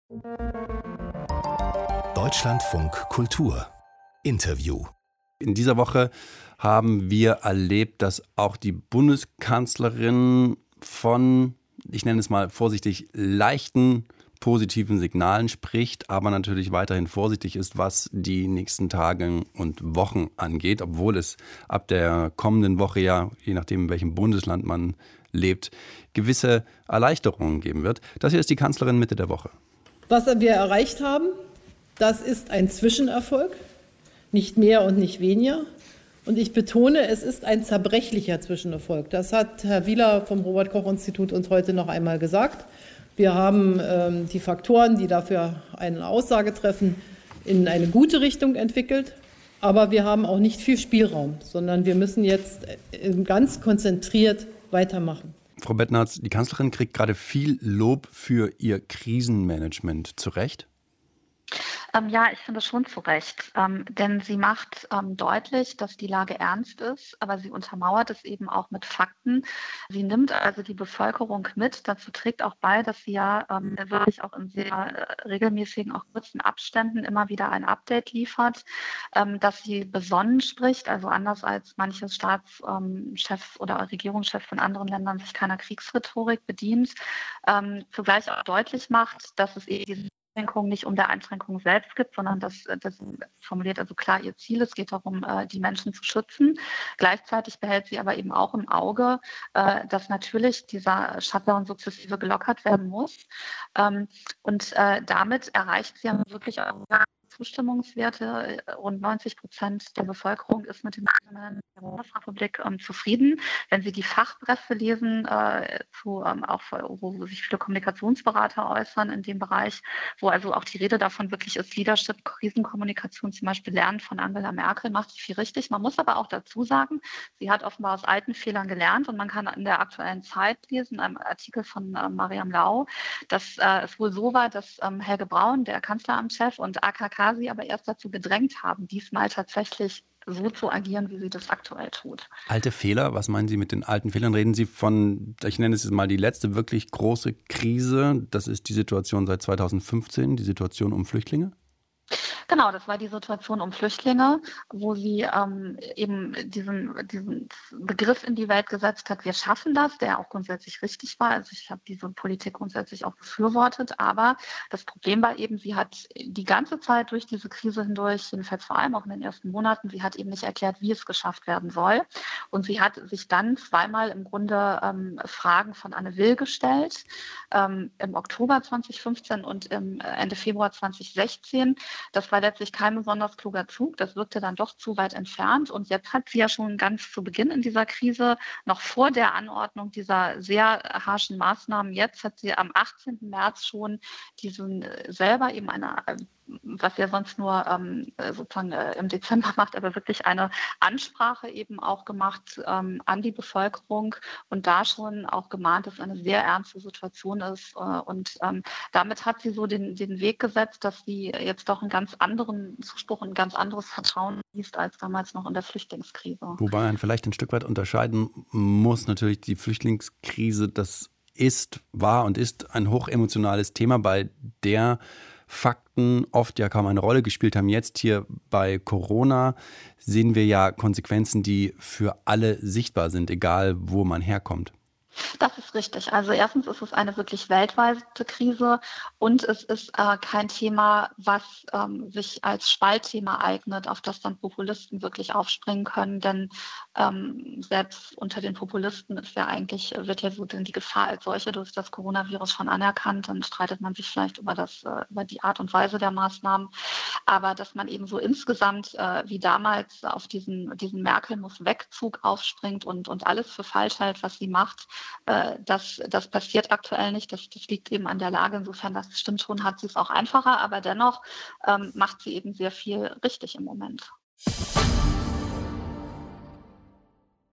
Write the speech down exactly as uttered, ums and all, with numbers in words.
Deutschlandfunk Kultur Interview. In dieser Woche haben wir erlebt, dass auch die Bundeskanzlerin von, ich nenne es mal vorsichtig, leichten positiven Signalen spricht, aber natürlich weiterhin vorsichtig ist, was die nächsten Tage und Wochen angeht, obwohl es ab der kommenden Woche ja, je nachdem in welchem Bundesland man lebt, gewisse Erleichterungen geben wird. Das hier ist die Kanzlerin Mitte der Woche. Was wir erreicht haben, das ist ein Zwischenerfolg, nicht mehr und nicht weniger. Und ich betone, es ist ein zerbrechlicher Zwischenerfolg. Das hat Herr Wieler vom Robert-Koch-Institut uns heute noch einmal gesagt. Wir haben ähm, die Faktoren, die dafür eine Aussage treffen, in eine gute Richtung entwickelt. Aber wir haben auch nicht viel Spielraum, sondern wir müssen jetzt ganz konzentriert weitermachen. Frau Bettnarz, die Kanzlerin kriegt gerade viel Lob für ihr Krisenmanagement. Zu Recht? Ähm, ja, ich finde schon zu Recht, ähm, denn sie macht ähm, deutlich, dass die Lage ernst ist, aber sie untermauert es eben auch mit Fakten. Sie nimmt also die Bevölkerung mit. Dazu trägt auch bei, dass sie ja ähm, wirklich auch in sehr äh, regelmäßigen, auch kurzen Abständen immer wieder ein Update liefert, ähm, dass sie besonnen spricht, also anders als manche Staatschefs oder Regierungschefs von anderen Ländern sich keiner Kriegsrhetorik bedient, ähm, zugleich auch deutlich macht, dass es eben diese Einschränkung nicht um der Einschränkung selbst gibt, sondern das, das formuliert also klar ihr Ziel. Es geht darum, die Menschen zu schützen. Gleichzeitig behält sie aber eben auch im Auge, dass natürlich dieser Shutdown sukzessive gelockert werden muss. Und damit erreicht sie ja wirklich auch Zustimmungswerte. Rund neunzig Prozent der Bevölkerung ist mit dem Krisenmanagement der Bundesrepublik ähm, zufrieden. Wenn Sie die Fachpresse lesen, äh, zu, ähm, auch, wo sich viele Kommunikationsberater äußern in dem Bereich, wo also auch die Rede davon wirklich ist, Leadership, Krisenkommunikation zum Beispiel lernen von Angela Merkel, macht sie viel richtig. Man muss aber auch dazu sagen, sie hat offenbar aus alten Fehlern gelernt und man kann in der aktuellen Zeit lesen, in einem Artikel von äh, Mariam Lau, dass äh, es wohl so war, dass ähm, Helge Braun, der Kanzleramtschef, und A K K sie aber erst dazu gedrängt haben, diesmal tatsächlich so zu agieren, wie sie das aktuell tut. Alte Fehler, was meinen Sie mit den alten Fehlern? Reden Sie von, ich nenne es jetzt mal die letzte wirklich große Krise, das ist die Situation seit zweitausendfünfzehn, die Situation um Flüchtlinge? Genau, das war die Situation um Flüchtlinge, wo sie ähm, eben diesen, diesen Begriff in die Welt gesetzt hat, wir schaffen das, der auch grundsätzlich richtig war. Also ich habe diese Politik grundsätzlich auch befürwortet, aber das Problem war eben, sie hat die ganze Zeit durch diese Krise hindurch, jedenfalls vor allem auch in den ersten Monaten, sie hat eben nicht erklärt, wie es geschafft werden soll. Und sie hat sich dann zweimal im Grunde ähm, Fragen von Anne Will gestellt, ähm, im Oktober zweitausendfünfzehn und im Ende Februar zweitausendsechzehn. Das war letztlich kein besonders kluger Zug. Das wirkte dann doch zu weit entfernt. Und jetzt hat sie ja schon ganz zu Beginn in dieser Krise, noch vor der Anordnung dieser sehr harschen Maßnahmen, jetzt hat sie am achtzehnten März schon diesen selber eben eine, was sie ja sonst nur ähm, sozusagen äh, im Dezember macht, aber wirklich eine Ansprache eben auch gemacht ähm, an die Bevölkerung und da schon auch gemahnt, dass es eine sehr ernste Situation ist. Äh, und ähm, damit hat sie so den, den Weg gesetzt, dass sie jetzt doch einen ganz anderen Zuspruch und ein ganz anderes Vertrauen liest als damals noch in der Flüchtlingskrise. Wobei man vielleicht ein Stück weit unterscheiden muss, natürlich die Flüchtlingskrise, das ist, war und ist ein hochemotionales Thema, bei der Fakten oft ja kaum eine Rolle gespielt haben. Jetzt hier bei Corona sehen wir ja Konsequenzen, die für alle sichtbar sind, egal wo man herkommt. Das ist richtig. Also erstens ist es eine wirklich weltweite Krise und es ist äh, kein Thema, was ähm, sich als Spaltthema eignet, auf das dann Populisten wirklich aufspringen können. Denn ähm, selbst unter den Populisten ist ja eigentlich, wird ja so denn die Gefahr als solche durch das Coronavirus schon anerkannt. Dann streitet man sich vielleicht über, das, äh, über die Art und Weise der Maßnahmen. Aber dass man eben so insgesamt äh, wie damals auf diesen, diesen Merkel-muss-Wegzug aufspringt und, und alles für falsch hält, was sie macht, Das, das passiert aktuell nicht. Das, das liegt eben an der Lage. Insofern, das stimmt schon, hat sie es auch einfacher. Aber dennoch ähm, macht sie eben sehr viel richtig im Moment.